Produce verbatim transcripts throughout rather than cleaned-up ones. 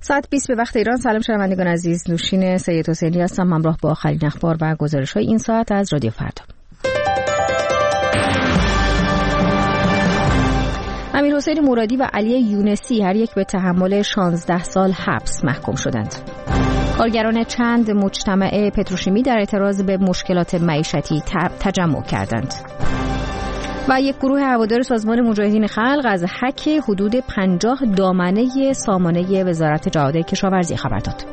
ساعت بیست به وقت ایران. سلام شنوندگان عزیز، نوشین سید حسینی هستم همراه با آخرین اخبار و گزارش‌های این ساعت از رادیو فردا. امیرحسین مرادی و علی یونسی هر یک به تحمل شانزده سال حبس محکوم شدند. کارگران چند مجتمع پتروشیمی در اعتراض به مشکلات معیشتی تجمع کردند. و یک گروه هوادار سازمان مجاهدین خلق از هک حدود پنجاه دامنه سامانه وزارت جهاد کشاورزی خبر داد.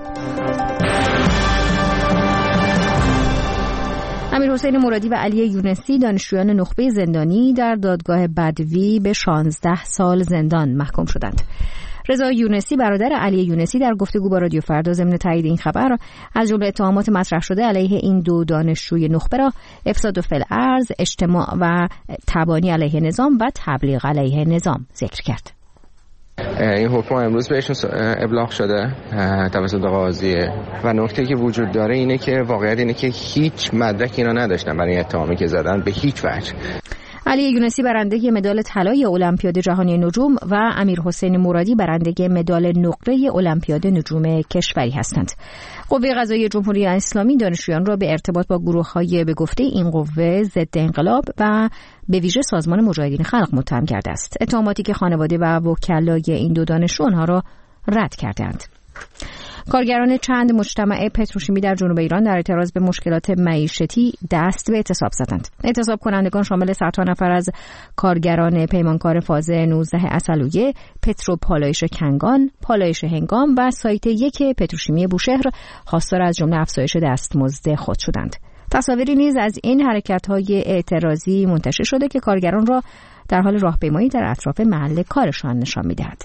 امیرحسین مرادی و علی یونسی دانشجویان نخبه زندانی در دادگاه بدوی به شانزده سال زندان محکوم شدند. رضا یونسی برادر علی یونسی در گفتگو با رادیو فردا ضمن تایید این خبر از جمله اتهامات مطرح شده علیه این دو دانشجوی نخبه را افساد و فی‌الارض، اجتماع و تبانی علیه نظام و تبلیغ علیه نظام ذکر کرد. این حکم امروز بهشون ابلاغ شده توسط قاضیه و نکته که وجود داره اینه که واقعیت اینه که هیچ مدرکی اینا نداشتن برای اتهامی که زدن به هیچ وجه. علی یونسی برنده مدال طلای المپیاد جهانی نجوم و امیرحسین مرادی برنده مدال نقره المپیاد نجوم کشوری هستند. قوه قضاییه جمهوری اسلامی دانشجویان را به ارتباط با گروه‌های به گفته این قوه ضد انقلاب و به ویژه سازمان مجاهدین خلق متهم کرده است. اتهاماتی که خانواده و وکلای این دو دانشجو آنها را رد کردند. کارگران چند مجتمع پتروشیمی در جنوب ایران در اعتراض به مشکلات معیشتی دست به اعتصاب زدند. اعتصاب کنندگان شامل صدها نفر از کارگران پیمانکار فاز نوزده عسلویه، پترو پالایش کنگان، پالایش هنگام و سایت یک پتروشیمی بوشهر خواستار از جمله افزایش دستمزد خود شدند. تصاویری نیز از این حرکت‌های اعتراضی منتشر شده که کارگران را در حال راهپیمایی در اطراف محل کارشان نشان می‌دهد.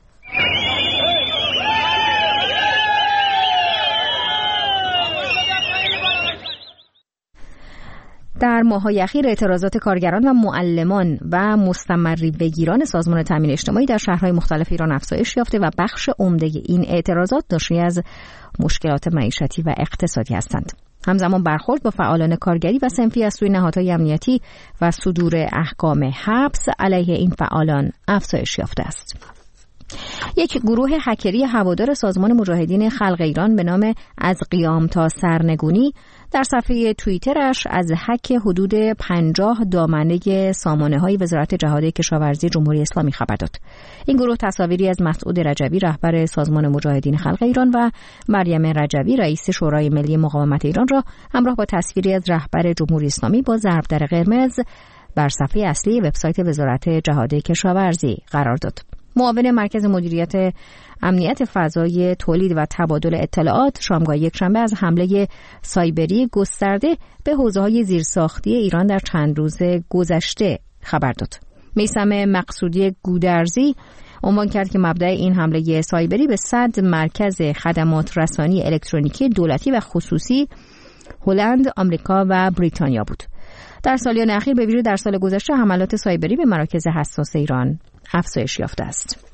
در ماه‌های اخیر اعتراضات کارگران و معلمان و مستمری‌بگیران سازمان تامین اجتماعی در شهرهای مختلف ایران افزایش یافته و بخش عمده این اعتراضات ناشی از مشکلات معیشتی و اقتصادی هستند. همزمان برخورد با فعالان کارگری و صنفی از سوی نهادهای امنیتی و صدور احکام حبس علیه این فعالان افزایش یافته است. یک گروه هکری هوادار سازمان مجاهدین خلق ایران به نام از قیام تا سرنگونی در صفحه توییترش از هک حدود پنجاه دامنه سامانه‌های وزارت جهاد کشاورزی جمهوری اسلامی خبر داد. این گروه تصاویری از مسعود رجبی رهبر سازمان مجاهدین خلق ایران و مریم رجبی رئیس شورای ملی مقاومت ایران را همراه با تصویری از رهبر جمهوری اسلامی با ضرب در قرمز بر صفحه اصلی وبسایت وزارت جهاد کشاورزی قرار داد. معاون مرکز مدیریت امنیت فضای تولید و تبادل اطلاعات شامگاه یکشنبه از حمله سایبری گسترده به حوزه‌های زیرساختی ایران در چند روز گذشته خبر داد. میثم مقصودی گودرزی عنوان کرد که مبدأ این حمله سایبری به صد مرکز خدمات رسانی الکترونیکی دولتی و خصوصی هلند، آمریکا و بریتانیا بود. در سالیان اخیر به ویژه در سال گذشته حملات سایبری به مراکز حساس ایران افزایش یافته است.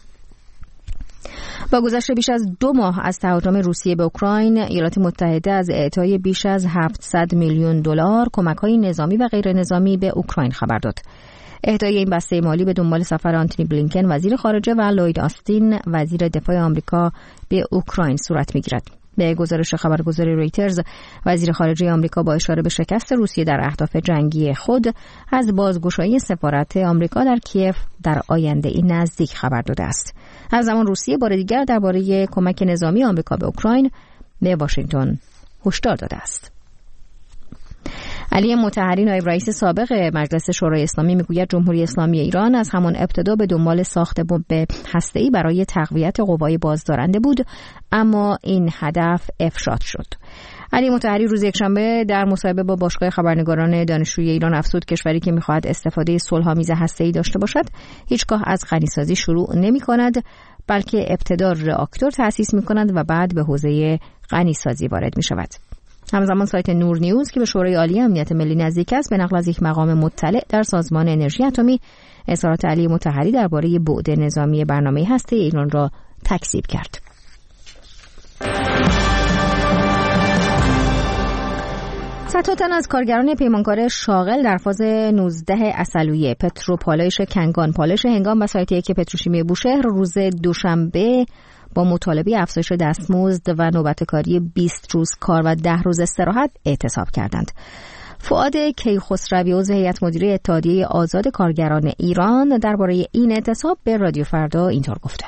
با گذشت بیش از دو ماه از تهاجم روسیه به اوکراین، ایالات متحده از اعطای بیش از هفتصد میلیون دلار کمک‌های نظامی و غیر نظامی به اوکراین خبر داد. اهدای این بسته مالی به دنبال سفر آنتونی بلینکن وزیر خارجه و لوید آستین وزیر دفاع آمریکا به اوکراین صورت می‌گیرد. به گزارش خبرگزاری رویترز، وزیر خارجه آمریکا با اشاره به شکست روسیه در اهداف جنگی خود از بازگشایی سفارت آمریکا در کیف در آینده این نزدیک خبر داده است. از زمان روسیه بار دیگر درباره کمک نظامی آمریکا به اوکراین به واشنگتن هشدار داده است. علی مطهری نایب رئیس سابق مجلس شورای اسلامی میگوید جمهوری اسلامی ایران از همان ابتدا به دنبال ساخت بمب هسته‌ای برای تقویت قوای بازدارنده بود، اما این هدف افشاد شد. علی مطهری روز یکشنبه در مصاحبه با باشگاه خبرنگاران دانشجویی ایران افزود کشوری که می‌خواهد استفاده صلح‌آمیز هسته‌ای داشته باشد هیچگاه از غنیسازی شروع نمی‌کند، بلکه ابتدا راکتور تأسیس می‌کند و بعد به حوزه غنیسازی وارد می‌شود. همزمان سایت نور نیوز که به شورای عالی امنیت ملی نزدیک است به نقل از یک مقام مطلع در سازمان انرژی اتمی اظهارات علی مطهری درباره بعد نظامی برنامه هسته‌ای ایران را تکذیب کرد. صدها تن از کارگران پیمانکار شاغل در فاز نوزده عسلویه، پترو پالایش کنگان، پالایش هنگام و سایت یک پتروشیمی بوشهر روز دوشنبه با مطالبه افزایش دستمزد و نوبت کاری بیست روز کار و ده روز استراحت اعتصاب کردند. فؤاد کیخسروی عضو هیئت مدیره اتحادیه آزاد کارگران ایران درباره این اعتصاب به رادیو فردا اینطور گفته: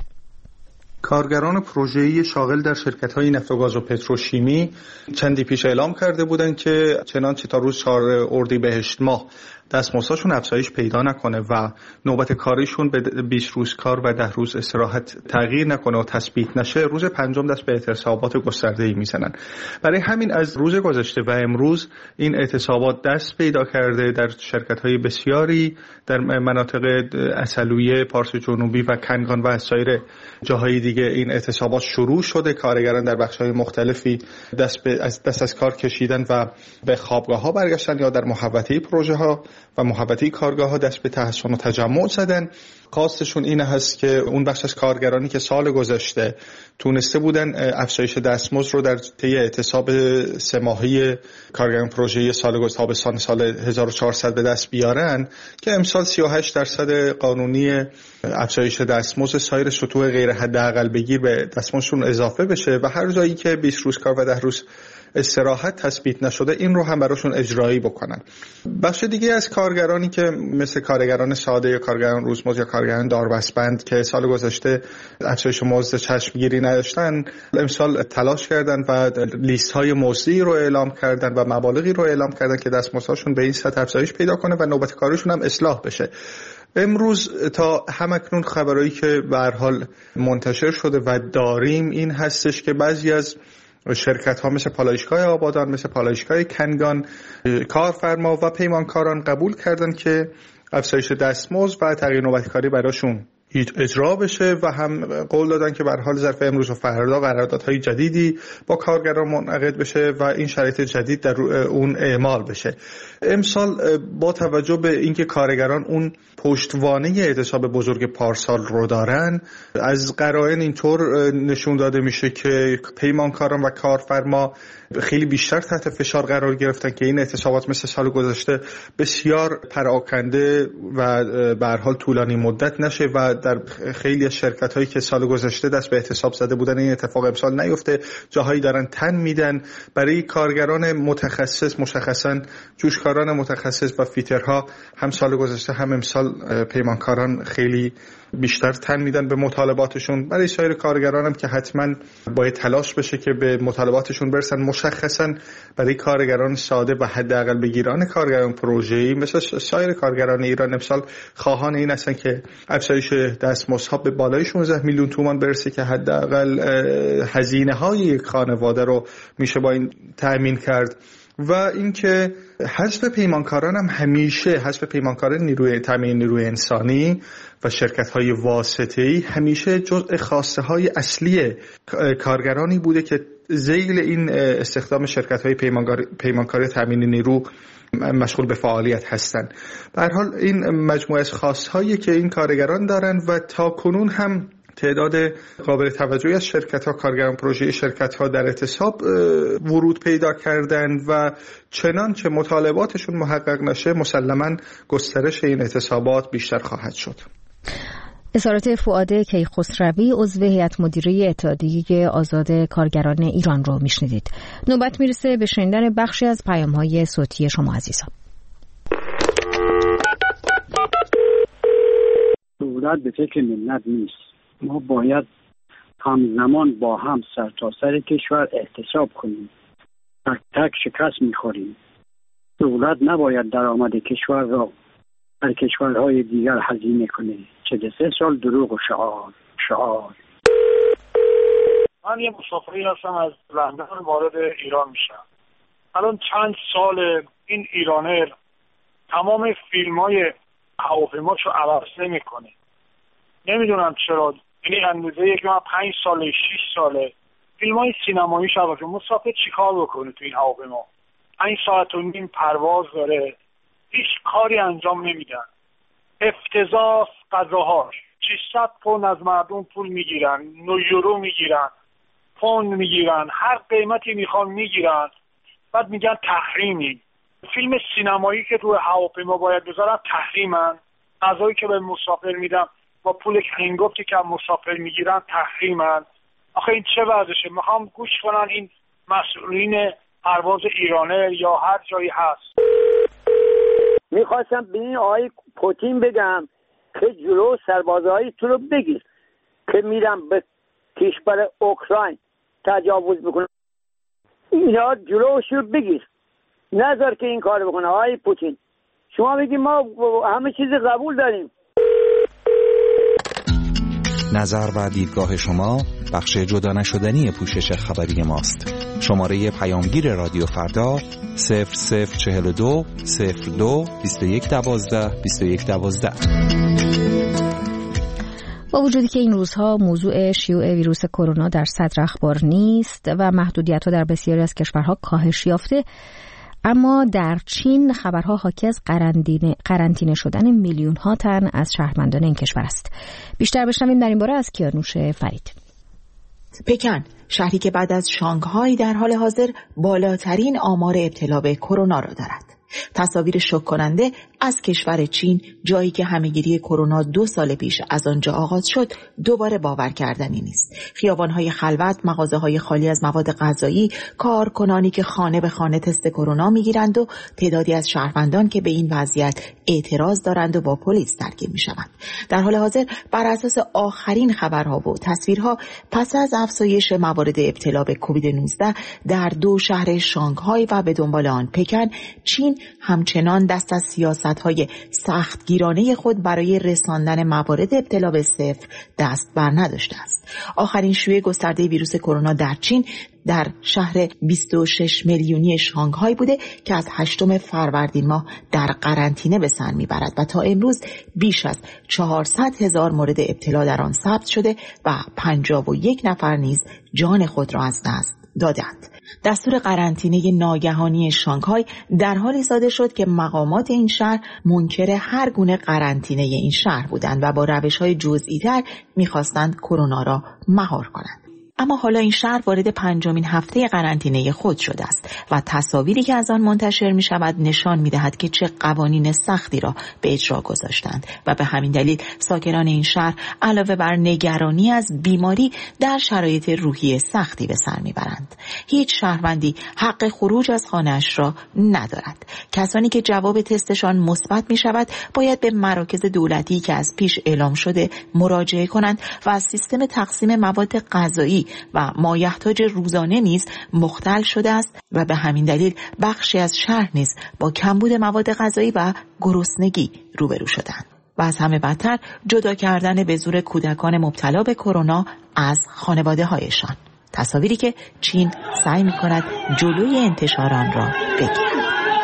کارگران پروژه‌ای شاغل در شرکت‌های نفت و گاز و پتروشیمی چندی پیش اعلام کرده بودند که چنانچه تا روز چهارم اردیبهشت ماه دستمزدشون افزایش پیدا نکنه و نوبت کاریشون به بیست روز کار و ده روز استراحت تغییر نکنه و تثبیت نشه، روز پنجم دست به اعتصابات گسترده‌ای میزنن. برای همین از روز گذشته و امروز این اعتصابات دست پیدا کرده. در شرکت‌های بسیاری در مناطق اصلویه، پارس جنوبی و کنگان و سایر جاهای دیگه این اعتصابات شروع شده. کارگران در بخش‌های مختلفی دست به از دست از کار کشیدن و به خوابگاه‌ها برگشتن یا در محوطه پروژه‌ها و محوطه کارگاه‌ها دست به تحسن و تجمع زدن. خواستشون این هست که اون بخش از کارگرانی که سال گذشته تونسته بودن افزایش دستمزد رو در طی اعتصاب سه ماهه کارگران پروژه‌ای سال گذشته تابستان سال هزار و چهارصد به دست بیارن، که امسال سی و هشت درصد قانونی افزایش دستمزد سایر سطوح غیر حداقل بگیر به دستمزدشون اضافه بشه و هر جایی که بیست روز کار و ده روز استراحت تثبیت نشده این رو هم براشون اجرایی بکنن. بخش دیگه از کارگرانی که مثل کارگران ساده یا کارگران روزمزد یا کارگران داربستبند که سال گذشته افزایش مزد چشمگیری نداشتن، امسال تلاش کردن و لیست های مزدی رو اعلام کردن و مبالغی رو اعلام کردن که دستمزدشون به این سطح افزایش پیدا کنه و نوبت کارشون هم اصلاح بشه. امروز تا همکنون خبرایی که به هر حال منتشر شده و داریم این هستش که بعضی از شرکت ها مثل پالایشگاه آبادان، مثل پالایشگاه کنگان، کارفرما و پیمانکاران قبول کردن که افزایش دستمزد و تغییر نوبت کاری براشون اجرا بشه و هم قول دادن که به هر حال ظرف امروز و فردا قراردادهای جدیدی با کارگران منعقد بشه و این شرایط جدید در اون اعمال بشه. امسال با توجه به اینکه کارگران اون پشتوانه اعتصاب بزرگ پارسال رو دارن، از قرائن اینطور نشون داده میشه که پیمانکاران و کارفرما خیلی بیشتر تحت فشار قرار گرفتن که این اعتصابات مثل سال گذشته بسیار پراکنده و به هر حال طولانی مدت نشه و در خیلی از شرکت‌هایی که سال گذشته دست به اعتصاب زده بودن این اتفاق امسال نیفته. جاهایی دارن تن میدن. برای کارگران متخصص، مشخصاً جوشکاران متخصص و فیترها، هم سال گذشته هم امسال پیمانکاران خیلی بیشتر تن میدن به مطالباتشون. برای سایر کارگران هم که حتما باید تلاش بشه که به مطالباتشون برسن، مشخصاً برای کارگران ساده و حداقل بگیران کارگران پروژه‌ای مثل سایر کارگران ایران امسال خواهان این هستن که افزایش دستمزدها به بالای شانزده میلیون تومان برسه که حداقل هزینه های یک خانواده رو میشه با این تأمین کرد. و اینکه حذف پیمانکاران هم همیشه حذف پیمانکار نیروی تامین نیروی انسانی و شرکت‌های واسطه‌ای همیشه جزء خواسته های اصلی کارگرانی بوده که ذیل این استخدام شرکت‌های پیمانکاری تامین نیرو مشغول به فعالیت هستند. به هر حال این مجموعه از خواست‌هایی که این کارگران دارن و تا کنون هم تعداد قابل توجهی از شرکت‌ها، کارگران پروژه شرکت‌ها در اعتصاب ورود پیدا کردند و چنانچه مطالباتشون محقق نشه مسلماً گسترش این اعتصابات بیشتر خواهد شد. اظهارات فؤاد کیخسروی عضو هیئت مدیره اتحادیه آزاد کارگران ایران رو میشنیدید. نوبت میرسه به شنیدن بخشی از پیام‌های صوتی شما عزیزان. دولت به فکر ملت نیست. ما باید همزمان با هم سر تا سر کشور احتساب کنیم. تک تک شکست میخوریم. دولت نباید درآمد کشور را در کشورهای دیگر هزینه کنه. چهل و سه سال دروغ و شعار شعار. من یه مسافری هستم، از لندن وارد ایران میشم. الان چند سال این ایرانر تمام فیلم های هواپیماشو عوض نمیکنه. نمیدونم چرا. یعنی اندازه یک ما پنج ساله شش ساله فیلم های سینمایی شبه که مسافر چیکار بکنه تو این هواپیما؟ پنج ساعت و نیم پرواز داره، هیچ کاری انجام نمیدن. افتضاح قضاهاش ششصد پوند از مردم پول میگیرن، نه یورو میگیرن، پوند میگیرن، هر قیمتی میخوان میگیرن. بعد میگن تحریمی. فیلم سینمایی که تو هواپیما باید بذارن تحریمن. غذایی که به مسافر میدن با پول هنگفتی که مسافر میگیرن تحریمن. آخه این چه وضعشه؟ میخوام گوش کنن این مسئولین پرواز ایرانه یا هر جایی هست. میخواستم به این آقای پوتین بگم که جلو سربازهای تو رو بگیر که میرم به کشور اوکراین تجاوز میکنه، اینا جلوش رو بگیر، نذار که این کار بکنه. آقای پوتین شما بگید ما همه چیز قبول داریم. نظر و دیدگاه شما بخش جدا نشدنی پوشش خبری ماست. شماره پیامگیر رادیو فردا صفر صفر چهل و دو صفر دو بیست و یک دوازده بیست و یک دوازده. با وجودی که این روزها موضوع شیوع ویروس کرونا در صدر اخبار نیست و محدودیت‌ها در بسیاری از کشورها کاهش یافته، اما در چین خبرها حاکی از قرنطینه قرنطینه شدن میلیون‌ها تن از شهروندان این کشور است. بیشتر بشنویم در این باره از کیانوش فرید. پکن، شهری که بعد از شانگهای در حال حاضر بالاترین آمار ابتلا به کرونا را دارد. تصاویر شوک کننده از کشور چین، جایی که همه‌گیری کرونا دو سال پیش از آنجا آغاز شد، دوباره باور کردنی نیست. خیابان‌های خلوت، مغازه‌های خالی از مواد غذایی، کارکنانی که خانه به خانه تست کرونا می‌گیرند و تعدادی از شهروندان که به این وضعیت اعتراض دارند و با پلیس درگیر می‌شوند. در حال حاضر بر اساس آخرین خبرها و تصویرها، پس از افزایش موارد ابتلا به کووید نوزده در دو شهر شانگهای و به دنبال آن پکن، چین همچنان دست از سیاست‌های سختگیرانه خود برای رساندن موارد ابتلا به صفر دست بر نداشته است. آخرین شیوع گسترده ویروس کرونا در چین در شهر بیست و شش میلیونی شانگهای بوده که از هشتم فروردین ماه در قرنطینه به سر میبرد و تا امروز بیش از چهارصد هزار مورد ابتلا در آن ثبت شده و پنجاه و یک نفر نیز جان خود را از دست دادند. دستور قرنطینه ناگهانی شانگهای در حالی صادر شد که مقامات این شهر منکر هر گونه قرنطینه این شهر بودند و با روش‌های جزئی‌تر می‌خواستند کرونا را مهار کنند. اما حالا این شهر وارد پنجمین هفته قرنطینه خود شده است و تصاویری که از آن منتشر می شود نشان می دهد که چه قوانین سختی را به اجرا گذاشتند و به همین دلیل ساکنان این شهر علاوه بر نگرانی از بیماری در شرایط روحی سختی به سر می برند. هیچ شهروندی حق خروج از خانه‌اش را ندارد. کسانی که جواب تستشان مثبت می شود باید به مراکز دولتی که از پیش اعلام شده مراجعه کنند و از سیستم تقسیم مواد غذایی و مایحتاج روزانه نیز مختل شده است و به همین دلیل بخشی از شهر نیز با کمبود مواد غذایی و گرسنگی روبرو شدند. و از همه بدتر جدا کردن به زور کودکان مبتلا به کرونا از خانواده هایشان. تصاویری که چین سعی می کند جلوی انتشار آن را بگیرد.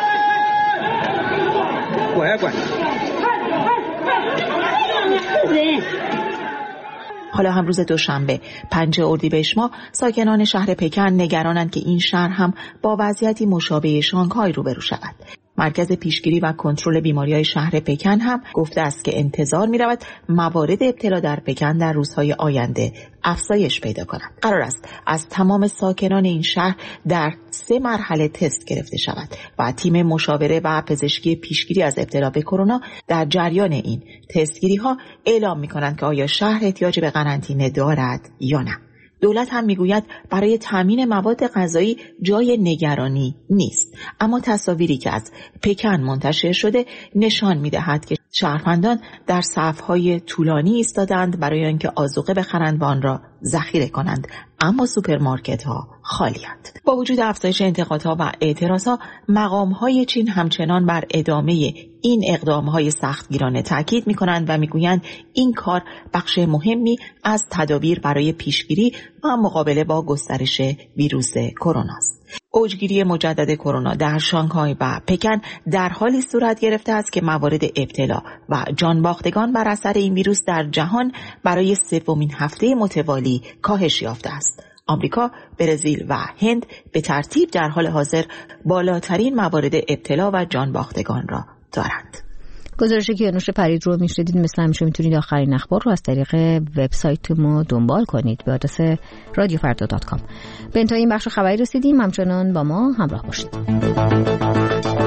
حالا هم روز دوشنبه پنج اردیبهشت ماه ساکنان شهر پکن نگرانند که این شهر هم با وضعیتی مشابه شانگهای روبرو شود. مرکز پیشگیری و کنترل بیماری‌های شهر پکن هم گفته است که انتظار می‌رود موارد ابتلا در پکن در روزهای آینده افزایش پیدا کند. قرار است از تمام ساکنان این شهر در سه مرحله تست گرفته شود و تیم مشاوره و پزشکی پیشگیری از ابتلا به کرونا در جریان این تستگیری‌ها اعلام می‌کنند که آیا شهر احتیاج به قرنطینه دارد یا نه. دولت هم میگوید برای تامین مواد غذایی جای نگرانی نیست، اما تصاویری که از پکن منتشر شده نشان میدهد که شهروندان در صف‌های طولانی ایستادند برای اینکه آذوقه بخرند و آن را ذخیره کنند، اما سوپرمارکت‌ها خالی‌اند. با وجود افزایش انتقادها و اعتراضها، مقام‌های چین همچنان بر ادامه این اقدام‌های سختگیرانه تاکید می‌کنند و می‌گویند این کار بخش مهمی از تدابیر برای پیشگیری و مقابله با گسترش ویروس کرونا است. اوجگیری مجدد کرونا در شانگهای و پکن در حالی صورت گرفته است که موارد ابتلا و جانباختگان بر اثر این ویروس در جهان برای سومین هفته متوالی کاهش یافته است. آمریکا، برزیل و هند به ترتیب در حال حاضر بالاترین موارد ابتلا و جانباختگان را دارند. گزارش کیانوش فرید رو میشنیدید. مثل همیشه میتونید آخرین اخبار رو از طریق وبسایت ما دنبال کنید به آدرس رادیو فردا دات کام. به انتهای این بخش خبری رسیدیم. همچنان با ما همراه باشید.